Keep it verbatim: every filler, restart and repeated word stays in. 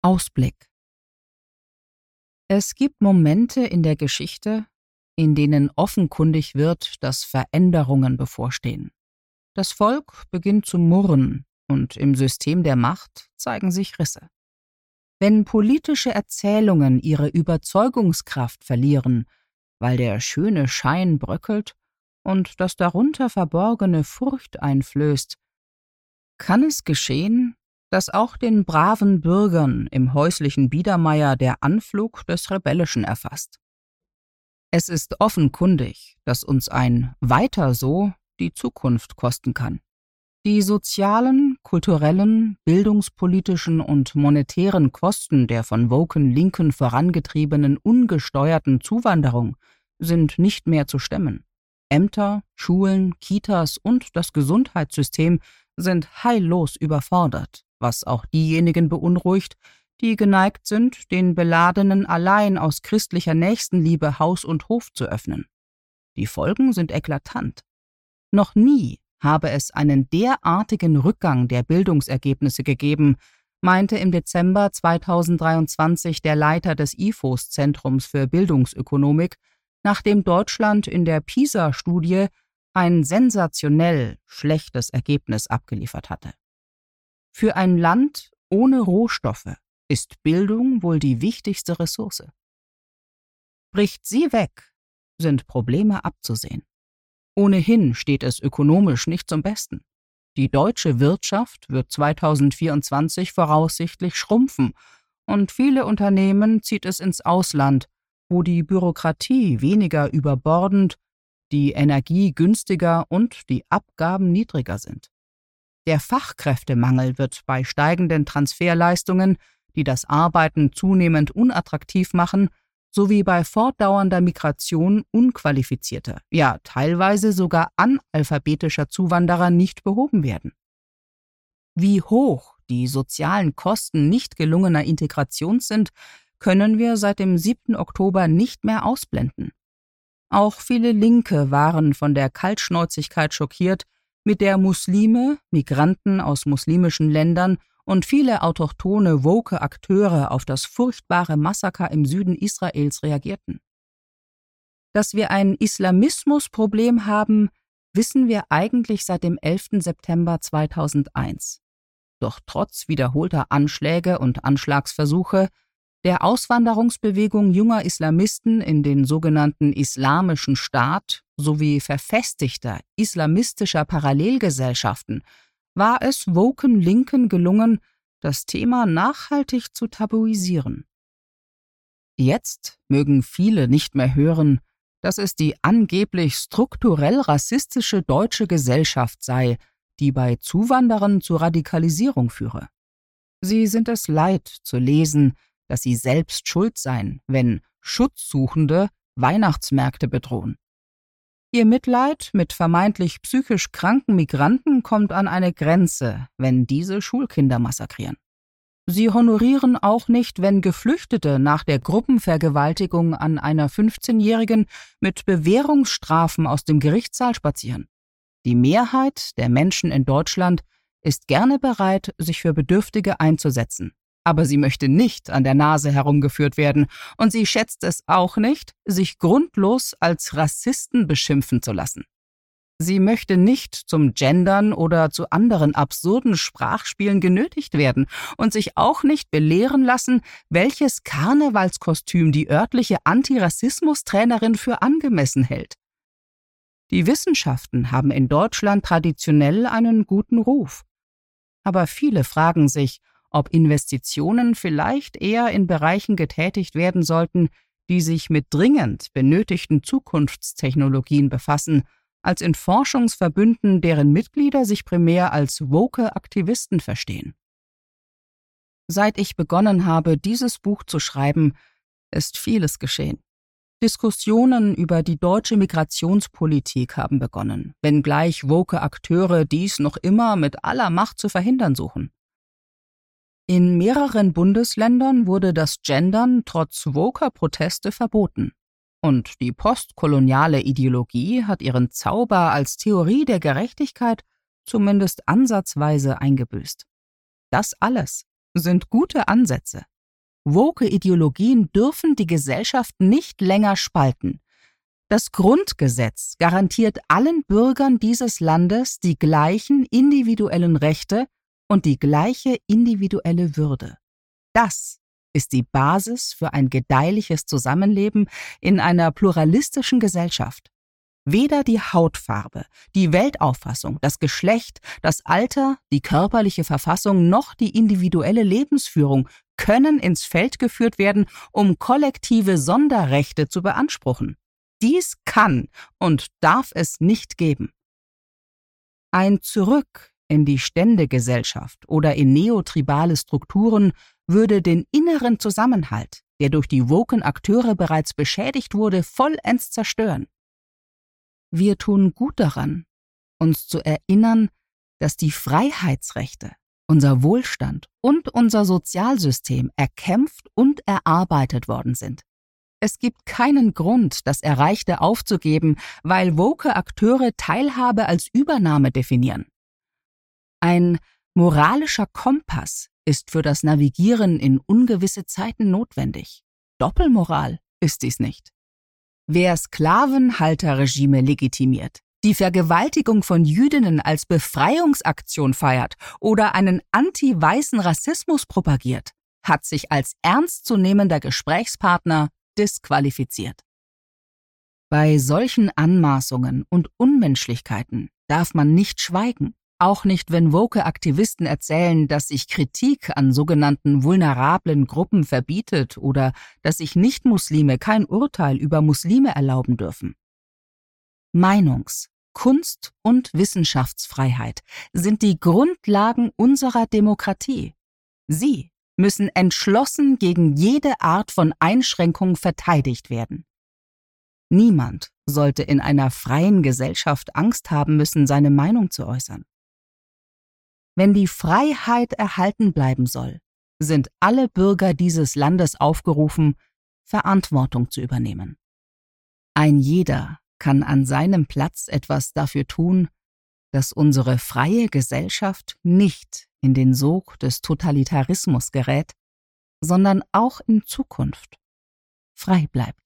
Ausblick. Es gibt Momente in der Geschichte, in denen offenkundig wird, dass Veränderungen bevorstehen. Das Volk beginnt zu murren und im System der Macht zeigen sich Risse. Wenn politische Erzählungen ihre Überzeugungskraft verlieren, weil der schöne Schein bröckelt und das darunter verborgene Furcht einflößt, kann es geschehen, dass auch den braven Bürgern im häuslichen Biedermeier der Anflug des Rebellischen erfasst. Es ist offenkundig, dass uns ein Weiter so die Zukunft kosten kann. Die sozialen, kulturellen, bildungspolitischen und monetären Kosten der von woken Linken vorangetriebenen ungesteuerten Zuwanderung sind nicht mehr zu stemmen. Ämter, Schulen, Kitas und das Gesundheitssystem sind heillos überfordert, was auch diejenigen beunruhigt, die geneigt sind, den Beladenen allein aus christlicher Nächstenliebe Haus und Hof zu öffnen. Die Folgen sind eklatant. Noch nie habe es einen derartigen Rückgang der Bildungsergebnisse gegeben, meinte im Dezember zweitausenddreiundzwanzig der Leiter des I F O-Zentrums für Bildungsökonomik, nachdem Deutschland in der PISA-Studie ein sensationell schlechtes Ergebnis abgeliefert hatte. Für ein Land ohne Rohstoffe ist Bildung wohl die wichtigste Ressource. Bricht sie weg, sind Probleme abzusehen. Ohnehin steht es ökonomisch nicht zum Besten. Die deutsche Wirtschaft wird zweitausendvierundzwanzig voraussichtlich schrumpfen und viele Unternehmen zieht es ins Ausland, wo die Bürokratie weniger überbordend, die Energie günstiger und die Abgaben niedriger sind. Der Fachkräftemangel wird bei steigenden Transferleistungen, die das Arbeiten zunehmend unattraktiv machen, sowie bei fortdauernder Migration unqualifizierter, ja teilweise sogar analphabetischer Zuwanderer nicht behoben werden. Wie hoch die sozialen Kosten nicht gelungener Integration sind, können wir seit dem siebten Oktober nicht mehr ausblenden. Auch viele Linke waren von der Kaltschnäuzigkeit schockiert, mit der Muslime, Migranten aus muslimischen Ländern und viele autochthone woke Akteure auf das furchtbare Massaker im Süden Israels reagierten. Dass wir ein Islamismusproblem haben, wissen wir eigentlich seit dem elften September zweitausendeins. Doch trotz wiederholter Anschläge und Anschlagsversuche, der Auswanderungsbewegung junger Islamisten in den sogenannten Islamischen Staat sowie verfestigter islamistischer Parallelgesellschaften war es woken Linken gelungen, das Thema nachhaltig zu tabuisieren. Jetzt mögen viele nicht mehr hören, dass es die angeblich strukturell rassistische deutsche Gesellschaft sei, die bei Zuwanderern zur Radikalisierung führe. Sie sind es leid zu lesen, dass sie selbst schuld seien, wenn Schutzsuchende Weihnachtsmärkte bedrohen. Ihr Mitleid mit vermeintlich psychisch kranken Migranten kommt an eine Grenze, wenn diese Schulkinder massakrieren. Sie honorieren auch nicht, wenn Geflüchtete nach der Gruppenvergewaltigung an einer fünfzehnjährigen mit Bewährungsstrafen aus dem Gerichtssaal spazieren. Die Mehrheit der Menschen in Deutschland ist gerne bereit, sich für Bedürftige einzusetzen. Aber sie möchte nicht an der Nase herumgeführt werden und sie schätzt es auch nicht, sich grundlos als Rassisten beschimpfen zu lassen. Sie möchte nicht zum Gendern oder zu anderen absurden Sprachspielen genötigt werden und sich auch nicht belehren lassen, welches Karnevalskostüm die örtliche Antirassismus-Trainerin für angemessen hält. Die Wissenschaften haben in Deutschland traditionell einen guten Ruf. Aber viele fragen sich, ob Investitionen vielleicht eher in Bereichen getätigt werden sollten, die sich mit dringend benötigten Zukunftstechnologien befassen, als in Forschungsverbünden, deren Mitglieder sich primär als woke Aktivisten verstehen. Seit ich begonnen habe, dieses Buch zu schreiben, ist vieles geschehen. Diskussionen über die deutsche Migrationspolitik haben begonnen, wenngleich woke Akteure dies noch immer mit aller Macht zu verhindern suchen. In mehreren Bundesländern wurde das Gendern trotz woker Proteste verboten. Und die postkoloniale Ideologie hat ihren Zauber als Theorie der Gerechtigkeit zumindest ansatzweise eingebüßt. Das alles sind gute Ansätze, Woke Ideologien dürfen die Gesellschaft nicht länger spalten. Das Grundgesetz garantiert allen Bürgern dieses Landes die gleichen individuellen Rechte und die gleiche individuelle Würde. Das ist die Basis für ein gedeihliches Zusammenleben in einer pluralistischen Gesellschaft. Weder die Hautfarbe, die Weltauffassung, das Geschlecht, das Alter, die körperliche Verfassung noch die individuelle Lebensführung können ins Feld geführt werden, um kollektive Sonderrechte zu beanspruchen. Dies kann und darf es nicht geben. Ein Zurück in die Ständegesellschaft oder in neotribale Strukturen würde den inneren Zusammenhalt, der durch die woken Akteure bereits beschädigt wurde, vollends zerstören. Wir tun gut daran, uns zu erinnern, dass die Freiheitsrechte, unser Wohlstand und unser Sozialsystem erkämpft und erarbeitet worden sind. Es gibt keinen Grund, das Erreichte aufzugeben, weil woke Akteure Teilhabe als Übernahme definieren. Ein moralischer Kompass ist für das Navigieren in ungewisse Zeiten notwendig. Doppelmoral ist dies nicht. Wer Sklavenhalterregime legitimiert, die Vergewaltigung von Jüdinnen als Befreiungsaktion feiert oder einen anti-weißen Rassismus propagiert, hat sich als ernstzunehmender Gesprächspartner disqualifiziert. Bei solchen Anmaßungen und Unmenschlichkeiten darf man nicht schweigen, auch nicht, wenn woke Aktivisten erzählen, dass sich Kritik an sogenannten vulnerablen Gruppen verbietet oder dass sich Nichtmuslime kein Urteil über Muslime erlauben dürfen. Meinungs-, Kunst- und Wissenschaftsfreiheit sind die Grundlagen unserer Demokratie. Sie müssen entschlossen gegen jede Art von Einschränkung verteidigt werden. Niemand sollte in einer freien Gesellschaft Angst haben müssen, seine Meinung zu äußern. Wenn die Freiheit erhalten bleiben soll, sind alle Bürger dieses Landes aufgerufen, Verantwortung zu übernehmen. Ein jeder kann an seinem Platz etwas dafür tun, dass unsere freie Gesellschaft nicht in den Sog des Totalitarismus gerät, sondern auch in Zukunft frei bleibt.